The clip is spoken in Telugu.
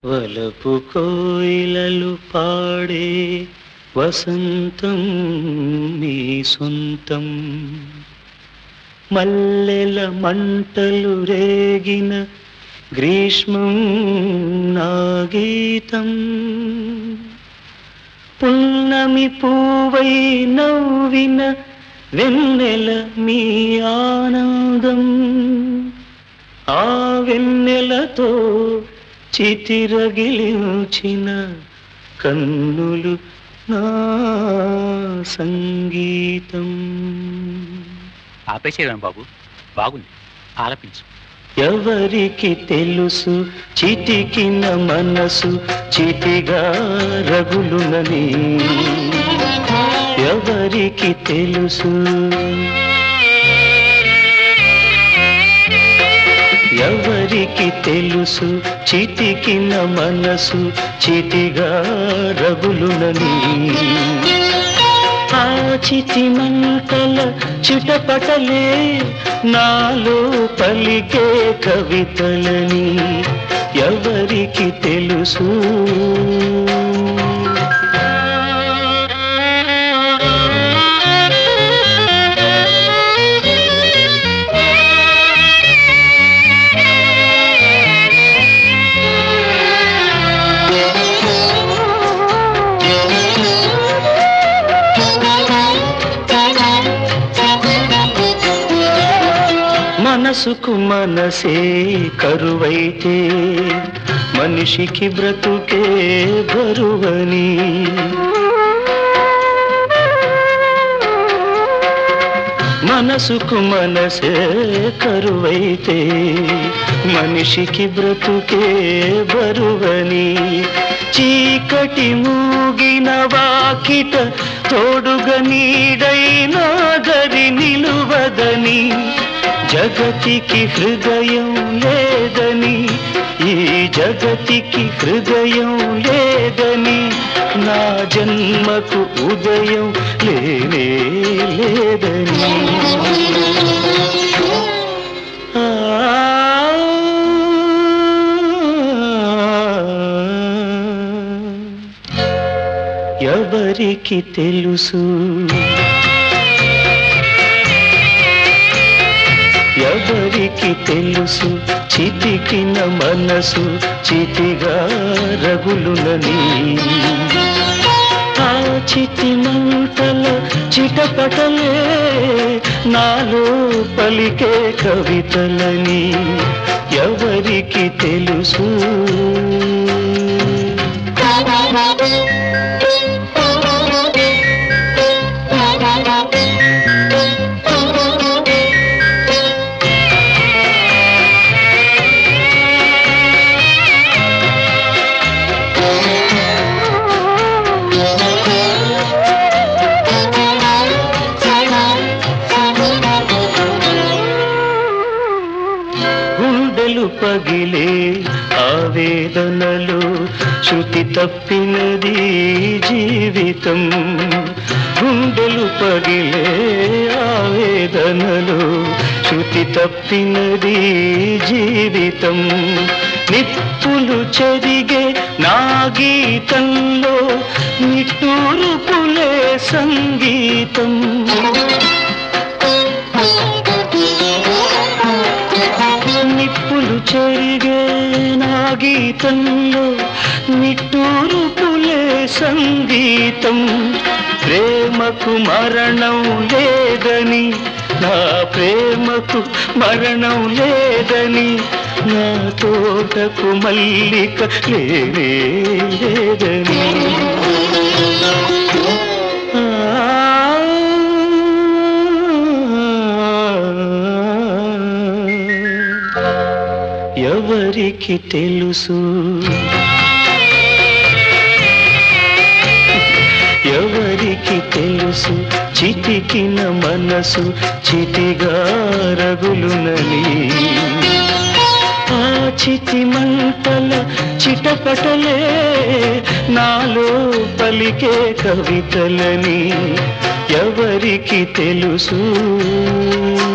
వలపు కోయిలలు పాడే వసంతం నీ సొంతం. మల్లెల మంటలు రేగిన గ్రీష్మం నా గీతం. పున్నమి పూవై నవ్విన వెన్నెల మీ ఆనందం. ఆ వెన్నెలతో చితిరగిలించిన కన్నులు నా సంగీతం. ఆపేసేవాను బాబు, బాగుంది, ఆలపించు. ఎవరికి తెలుసు చితికిన మనసు చితిగా రగులునని? ఎవరికి తెలుసు? ఎవరికి తెలుసు చితికిన మనసు చితిగా రగులునని? ఆ చితి మంటల చిటపటలే నాలో పలికే కవితలని ఎవరికి తెలుసు? మనసుకు మనసే కరువైతే మనిషికి బ్రతుకే బరువని. మనసుకు మనసే కరువైతే మనిషికి బ్రతుకే బరువని. చీకటి మూగిన వాకిట తోడుగా నీడైనా దరి నిలువదని. జగతికి హృదయం లేదని, ఈ జగతికి హృదయం లేదని, నా జన్మకు ఉదయం లేనే లేదని. ఎవరికి తెలుసు? ఎవరికి తెలుసు చితికిన మనసు చితిగా రగులునని? ఆ చితి మంటల చిటపటలే నాలో పలికే కవితలని ఎవరికి తెలుసు? గుండెలు పగిలే ఆవేదనలు శృతి తప్పినది జీవితం. గుండెలు పగిలే ఆవేదనలు శృతి తప్పినది జీవితం. నిప్పులు చెరిగే నా గీతంలో నిట్టూర్పులే సంగీతం. నిప్పులు చెరిగే నా గీతంలో నిట్టూర్పులే సంగీతం. ప్రేమకు మరణం లేదని, నా ప్రేమకు మరణం లేదని, నా తోటకు మల్లిక లేనే లేదని. ఎవరికి తెలుసు? ఎవరికి తెలుసు చితికిన మనసు చితిగా రగులునని? ఆ చితి మంటల చిటపటలే నాలో పలికే కవితలని ఎవరికి తెలుసు?